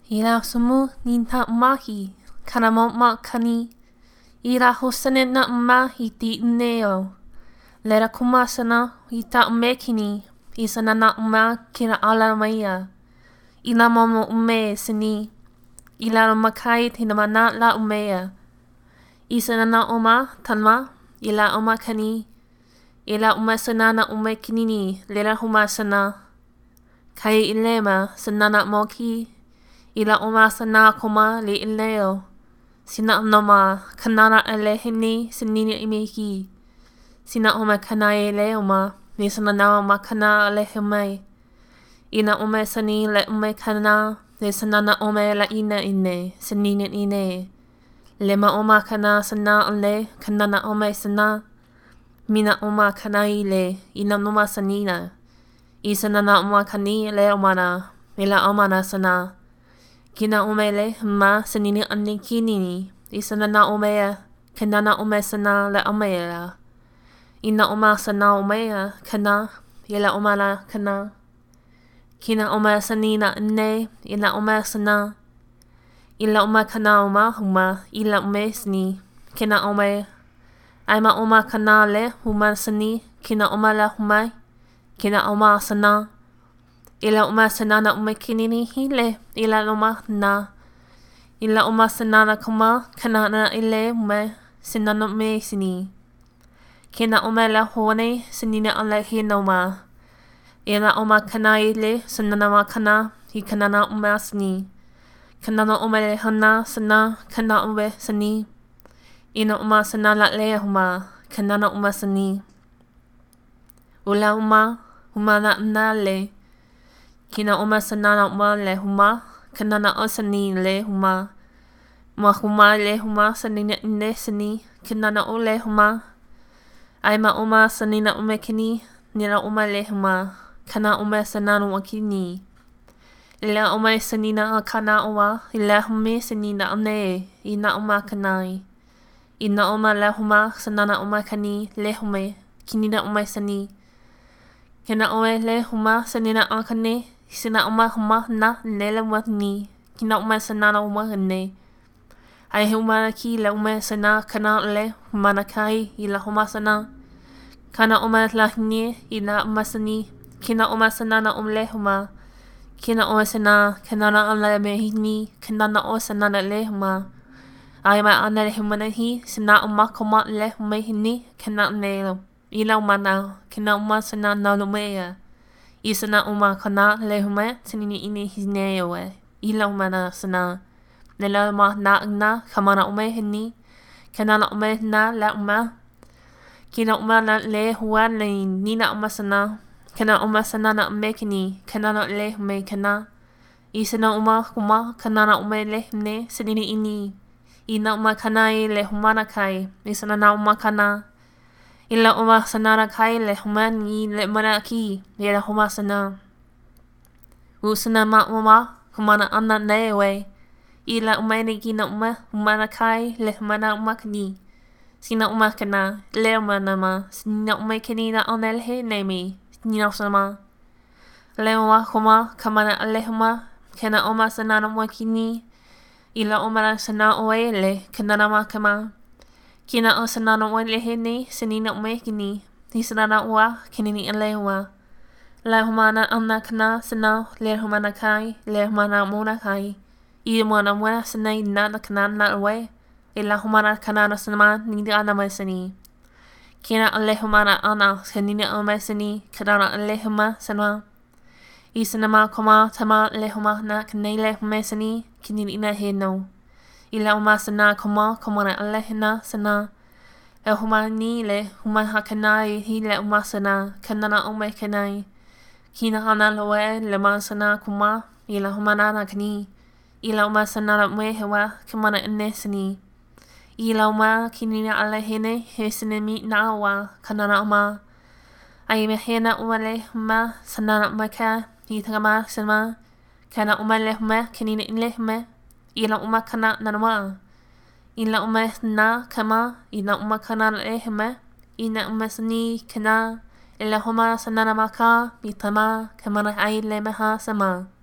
Ila sumu ninta mahi, kanamoma kani. Ila hosane na mahi ti neo. Lera kumasana ita umekini, isana na uma kira ala maya. Ila momo ume sini. Ila makai tinamana la umea. Isana na uma tanma, ila uma kani. Ila umasana na umekinini, lera humasana. Kai ilema sanana moki. Ila umasana koma li ileo. Sina noma kanana elehini sinini imeki. Sina uma kanae leoma, ni sanana uma kana lehemai. Ina ume sani le ume kana, ni sanana ume la ina ine, sinini ine. Lema uma kana sana ole, kanana ume sana. Mina uma kanai le, ina numa sanina. Isanana uma kani le umana, ila umana sana. Kina umele ma sanini anikinini, isanana umea, kanana ume sana le umea. Ina uma sana umea, kana, ila umana kana. Kina uma sanina ne, ila uma sana. Ila uma kana uma, ila ume sni, kina ume. Aima uma kana le, uma sani, kina uma la humai, kina uma sana. Ila uma sanana umekinini hile, ila uma na. Ila uma sanana kuma, kanana ile ume, sinana me sini. Kina uma la hone, sinina ala hinoma. Ila uma kana ile, sanana ma kana, hi kanana uma sini. Kanana uma le hana, sana, kana ume sani. Ina uma sanala le huma, kanana uma sani. Ula uma na le. Kina uma sanana uma le huma, kanana osani le huma. Ma huma le huma sanina ine sani, kanana o le huma. Aima uma sanina umekini, nila uma le huma, kana uma sanana wakini. Ila uma sanina kana uwa, ila hume sanina ane, ina uma kanai. Ina uma le huma, sanana uma kani, le hume, kinina uma sani. Kina oe le huma sanina akane, sina uma huma na nela watni, kina uma sanana uma ne. Ai huma ki le uma sana kana le humana kai ila huma sana. Kana uma la hnie ila uma sani, kina uma sanana le huma. Kina oe sana kanana ala mehini, kanana o sanana le huma. Ai ma ana le humana hi, sina uma koma le humehini, kana nelo. Ila umana, kina uma sana na lumea. Isana uma kana le hume, tinini ini hineoe. Ila umana sana. Nela uma na, kamana ume hini. Kanana ume na la uma. Kina uma na le hua le nina uma sana. Kana uma sana na ume kini, kanana le hume kana. Isana uma kuma, kanana ume le hine, tinini ini. Ina uma kanai le humana kai, isana na uma kana. Ila uma sanana kai le humani le manaki, ila huma sana. Usana ma uma, humana ana newe. Ila umene gina uma, humana kai le humana umakani. Sina umakana, le umana ma, sina umakani na onelhe nemi, nina sama. Le uma huma, kamana alehuma, kena uma sanana umakini. Ila umana sana oe le, kanana makama. Kina o sanana o lehene, sanina umekini, ni sanana ua, kinini alewa. La humana amna kana sana, le humana kai, le humana mona kai. I mwana mwana sanay na kana na awe, ila humana kanana sanama, ni ana masani. Kina ale humana ana, kanina umesani, kanana ale huma sanama. I sanama koma tama le humana kanele humesani, kinini ina heno. Ila uma sana koma na alehina sana. E huma ni le huma hakanai hi le uma sana kanana ume kanai. Kina hana loe le ma sana kuma ila huma nana kani. Ila uma sana na ume hewa kamana inesani. Ila uma kinina alehine he sinemi na awa kanana uma. Ai mehena uma le huma sana ume ka hi tagama sana. Kana uma le huma kinina ile huma. Ila uma kana nanama. Ila uma na kama. Ila uma kana le hema. Ila uma sani kana. Ila huma sanana maka. Mitama kamana ai le maha sama.